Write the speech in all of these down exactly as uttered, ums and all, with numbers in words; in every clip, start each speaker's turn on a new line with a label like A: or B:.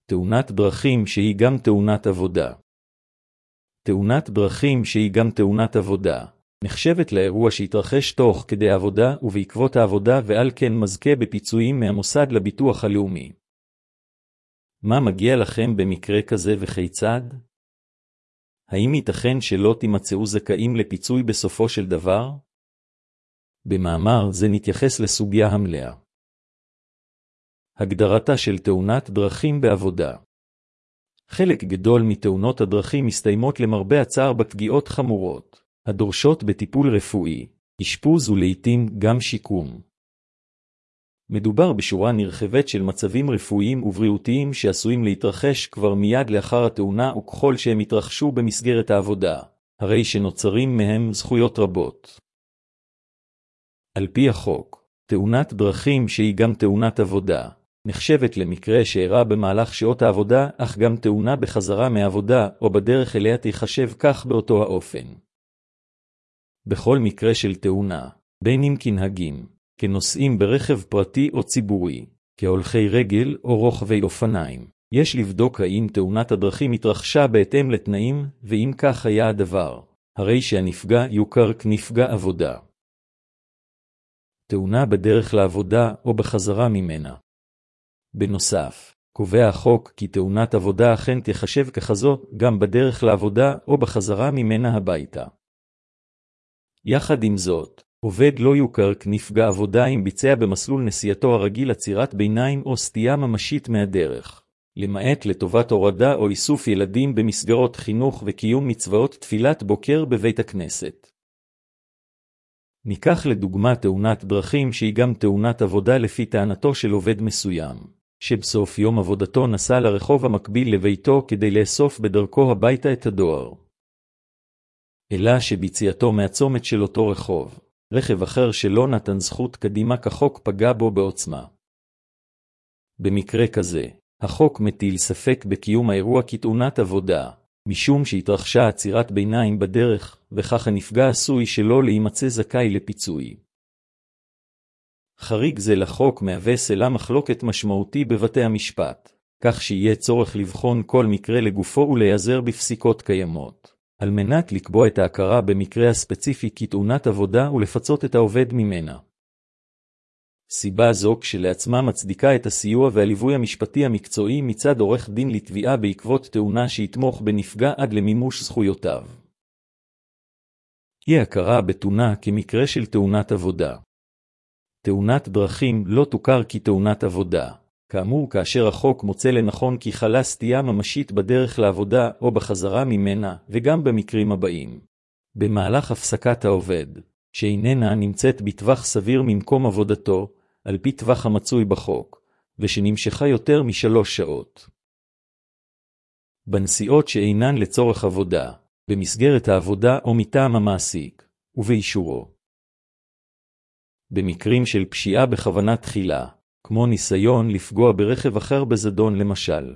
A: תאונת דרכים שהיא גם תאונת עבודה. תאונת דרכים שהיא גם תאונת עבודה נחשבת לאירוע שהתרחש תוך כדי עבודה ובעקבות העבודה ועל כן מזכה בפיצויים מהמוסד לביטוח הלאומי. מה מגיע לכם במקרה כזה וכיצד? האם ייתכן שלא תימצאו זכאים לפיצוי בסופו של דבר? במאמר זה נתייחס לסוגיה המלאה. הגדרתה של תאונת דרכים בעבודה. חלק גדול מתאונות הדרכים מסתיימות למרבה הצער בפגיעות חמורות, הדורשות בטיפול רפואי, אשפוז ולעיתים גם שיקום. מדובר בשורה נרחבת של מצבים רפואיים ובריאותיים שעשויים להתרחש כבר מיד לאחר התאונה וככל שהם יתרחשו במסגרת העבודה, הרי שנוצרים מהם זכויות רבות. על פי החוק, תאונת דרכים שהיא גם תאונת עבודה, נחשבת למקרה שאירע במהלך שעות העבודה, אך גם תאונה בחזרה מעבודה או בדרך אליה תיחשב כך באותו האופן. בכל מקרה של תאונה, בין אם כנהגים, כנוסעים ברכב פרטי או ציבורי, כהולכי רגל או רוכבי אופניים, יש לבדוק האם תאונת הדרכים התרחשה בהתאם לתנאים, ואם כך היה הדבר, הרי שהנפגע יוכר כנפגע עבודה. תאונה בדרך לעבודה או בחזרה ממנה. בנוסף, קובע החוק כי תאונת עבודה אכן תחשב ככזו גם בדרך לעבודה או בחזרה ממנה הביתה. יחד עם זאת, עובד לא יוכר כנפגע עבודה אם ביצע במסלול נסיעתו הרגיל עצירת ביניים או סטייה ממשית מהדרך, למעט לטובת הורדה או איסוף ילדים במסגרות חינוך וקיום מצוות תפילת בוקר בבית הכנסת. ניקח לדוגמה תאונת דרכים שהיא גם תאונת עבודה לפי טענתו של עובד מסוים, שבסוף יום עבודתו נסע לרחוב המקביל לביתו כדי לאסוף בדרכו הביתה את הדואר. אלא שביציאתו מהצומת של אותו רחוב, רכב אחר שלא נתן זכות קדימה כחוק פגע בו בעוצמה. במקרה כזה, החוק מטיל ספק בקיום האירוע כתאונת עבודה, משום שהתרחשה עצירת ביניים בדרך, וכך הנפגע עשוי שלא להימצא זכאי לפיצוי. חריג זה לחוק מהווה סלע מחלוקת משמעותי בבתי המשפט, כך שיהיה צורך לבחון כל מקרה לגופו ולהיעזר בפסיקות קיימות, על מנת לקבוע את ההכרה במקרה הספציפי כתאונת עבודה ולפצות את העובד ממנה. סיבה זו כשלעצמה מצדיקה את הסיוע והליווי המשפטי המקצועי מצד עורך דין לתביעה בעקבות תאונה שיתמוך בנפגע עד למימוש זכויותיו. היא הכרה בתאונה כמקרה של תאונת עבודה. תאונת דרכים לא תוכר כתאונת עבודה, כאמור כאשר החוק מוצא לנכון כי חלה סטייה ממשית בדרך לעבודה או בחזרה ממנה, וגם במקרים הבאים. במהלך הפסקת העובד, שאיננה נמצאת בטווח סביר ממקום עבודתו, על פי טווח המצוי בחוק, ושנמשכה יותר משלוש שעות. בנסיעות שאינן לצורך עבודה, במסגרת העבודה או מטעם המעסיק, ובאישורו. במקרים של פשיעה בכוונה תחילה, כמו ניסיון לפגוע ברכב אחר בזדון למשל.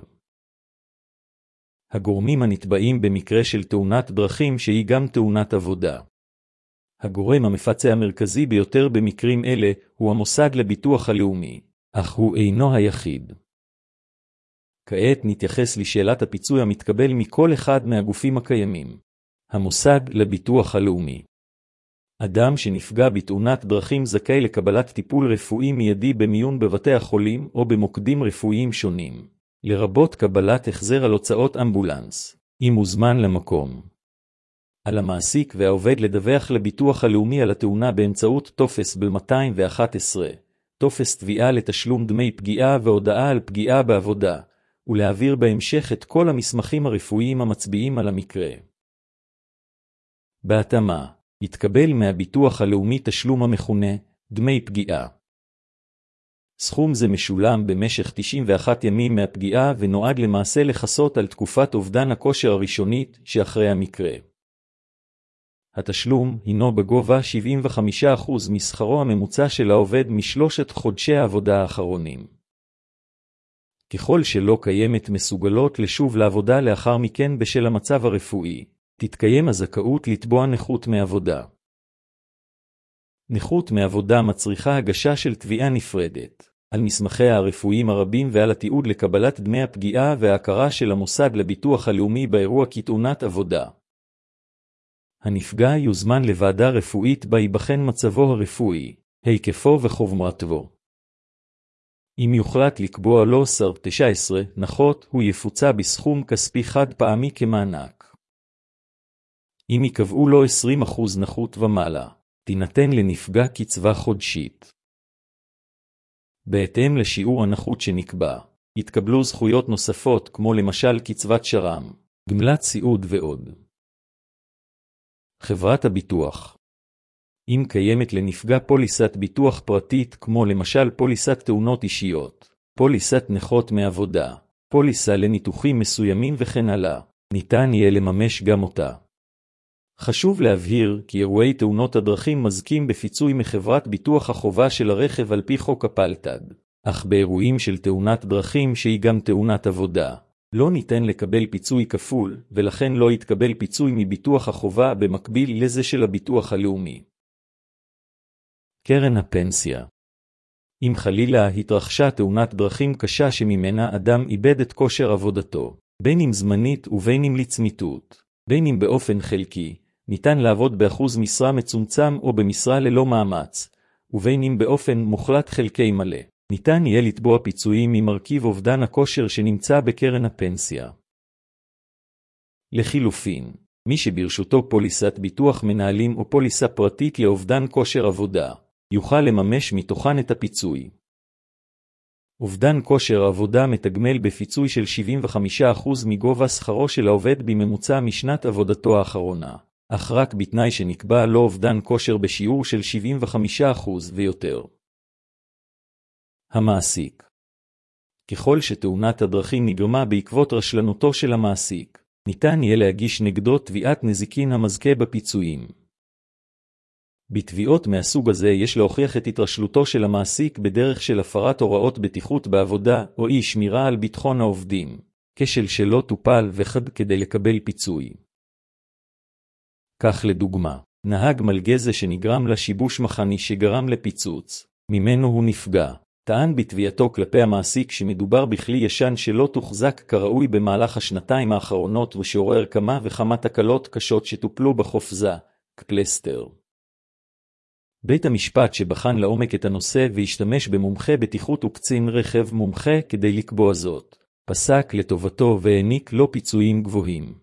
A: הגורמים הנתבעים במקרה של תאונת דרכים שהיא גם תאונת עבודה. הגורם המפצה המרכזי ביותר במקרים אלה הוא המוסד לביטוח הלאומי, אך הוא אינו היחיד. כעת נתייחס לשאלת הפיצוי המתקבל מכל אחד מהגופים הקיימים. המוסד לביטוח הלאומי. אדם שנפגע בתאונת דרכים זכאי לקבלת טיפול רפואי מיידי במיון בבתי החולים או במוקדים רפואיים שונים, לרבות קבלת החזר על הוצאות אמבולנס, אם מוזמן למקום. על המעסיק והעובד לדווח לביטוח הלאומי על התאונה באמצעות טופס ב-מאתיים ואחת עשרה, טופס תביעה לתשלום דמי פגיעה והודעה על פגיעה בעבודה, ולהעביר בהמשך את כל המסמכים הרפואיים המצביעים על המקרה. בהתאמה, יתקבל מהביטוח הלאומי תשלום המכונה דמי פגיעה. סכום זה משולם במשך תשעים ואחד ימים מהפגיעה ונועד למעשה לחסות על תקופת אובדן הכושר הראשונית שאחרי המקרה. התשלום הינו בגובה שבעים וחמישה אחוז משכרו הממוצע של העובד משלושת חודשי העבודה האחרונים. ככל שלא קיימת מסוגלות לשוב לעבודה לאחר מכן בשל המצב הרפואי, תתקיים הזכאות לתבוע נכות מעבודה. נכות מעבודה מצריכה הגשה של תביעה נפרדת, על מסמכיה הרפואיים הרבים ועל התיעוד לקבלת דמי הפגיעה וההכרה של המוסד לביטוח הלאומי באירוע כתאונת עבודה. הנפגע יוזמן לוועדה רפואית בה ייבחן מצבו הרפואי, היקפו וחומרתו. אם יוחלט לקבוע לו שר תשע עשרה נכות, הוא יפוצה בסכום כספי חד פעמי כמענק. אם יקבעו לו עשרים אחוז נכות ומעלה, תינתן לנפגע קצבה חודשית. בהתאם לשיעור הנכות שנקבע, יתקבלו זכויות נוספות כמו למשל קצבת שר"ם, גמלת סיעוד ועוד. חברת הביטוח. אם קיימת לנפגע פוליסת ביטוח פרטית כמו למשל פוליסת תאונות אישיות, פוליסת נכות מעבודה, פוליסה לניתוחים מסוימים וכן הלאה, ניתן יהיה לממש גם אותה. חשוב להבהיר כי אירועי תאונות הדרכים מזכים בפיצוי מחברת ביטוח החובה של הרכב על פי חוק הפלת"ד, אך באירועים של תאונת דרכים שהיא גם תאונת עבודה, לא ניתן לקבל פיצוי כפול, ולכן לא יתקבל פיצוי מביטוח החובה במקביל לזה של הביטוח הלאומי. קרן הפנסיה. אם חלילה התרחשה תאונת דרכים קשה שממנה אדם איבד את כושר עבודתו, בין אם זמנית ובין אם לצמיתות, בין אם באופן חלקי, ניתן לעבוד באחוז משרה מצומצם או במשרה ללא מאמץ, ובין אם באופן מוחלט חלקי מלא, ניתן יהיה לתבוע פיצויים ממרכיב אובדן הכושר שנמצא בקרן הפנסיה. לחילופין, מי שברשותו פוליסת ביטוח מנהלים או פוליסה פרטית לאובדן כושר עבודה, יוכל לממש מתוכן את הפיצוי. אובדן כושר עבודה מתגמל בפיצוי של שבעים וחמישה אחוז מגובה שכרו של העובד בממוצע משנת עבודתו האחרונה, אך רק בתנאי שנקבע לו אובדן כושר בשיעור של שבעים וחמישה אחוז ויותר. המעסיק. ככל שתאונת הדרכים נגרמה בעקבות רשלנותו של המעסיק, ניתן יהיה להגיש נגדו תביעת נזיקין המזכה בפיצויים. בתביעות מהסוג הזה יש להוכיח את התרשלותו של המעסיק בדרך של הפרת הוראות בטיחות בעבודה או אי שמירה על ביטחון העובדים, כשל שלא טופל וחד כדי לקבל פיצוי. כך לדוגמה, נהג מלגזה שנגרם לשיבוש מכני שגרם לפיצוץ, ממנו הוא נפגע, טען בתביעתו כלפי המעסיק שמדובר בכלי ישן שלא תוחזק כראוי במהלך השנתיים האחרונות ושעורר כמה וכמה תקלות קשות שטופלו בחופזה, כפלסטר. בית המשפט שבחן לעומק את הנושא והשתמש במומחה בטיחות וקצין רכב מומחה כדי לקבוע זאת, פסק לטובתו והעניק לו פיצויים גבוהים.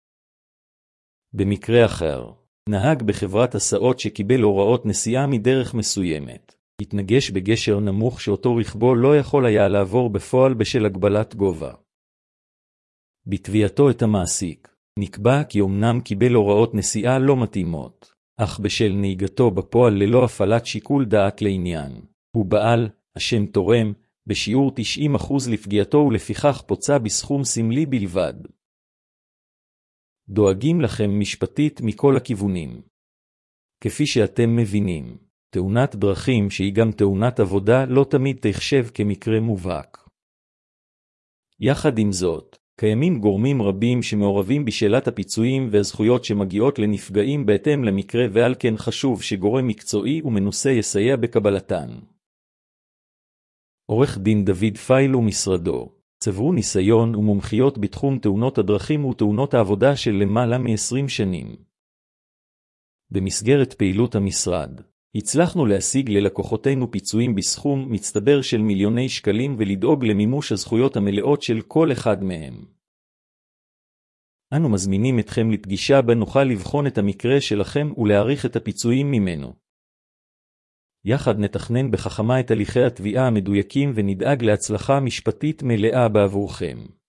A: במקרה אחר, נהג בחברת הסעות שקיבל הוראות נסיעה מדרך מסוימת, התנגש בגשר נמוך שאותו רכבו לא יכול היה לעבור בפועל בשל הגבלת גובה. בתביעתו את המעסיק, נקבע כי אמנם קיבל הוראות נסיעה לא מתאימות, אך בשל נהיגתו בפועל ללא הפעלת שיקול דעת לעניין, הוא בעל, השם תורם, בשיעור תשעים אחוז לפגיעתו ולפיכך פוצע בסכום סמלי בלבד. דואגים לכם משפטית מכל הכיוונים. כפי שאתם מבינים, תאונת דרכים שהיא גם תאונת עבודה לא תמיד תחשב כמקרה מובהק. יחד עם זאת, קיימים גורמים רבים שמעורבים בשאלת הפיצויים והזכויות שמגיעות לנפגעים בהתאם למקרה ועל כן חשוב שגורם מקצועי ומנוסה יסייע בקבלתן. עורך דין דוד פייל ומשרדו צברו ניסיון ומומחיות בתחום תאונות הדרכים ותאונות העבודה של למעלה מ-עשרים שנים. במסגרת פעילות המשרד, הצלחנו להשיג ללקוחותינו פיצויים בסכום מצטבר של מיליוני שקלים ולדאוג למימוש הזכויות המלאות של כל אחד מהם. אנו מזמינים אתכם לפגישה בה נוכל לבחון את המקרה שלכם ולהעריך את הפיצויים ממנו. יחד נתכנן בחכמה את הליכי התביעה המדויקים ונדאג להצלחה משפטית מלאה בעבורכם.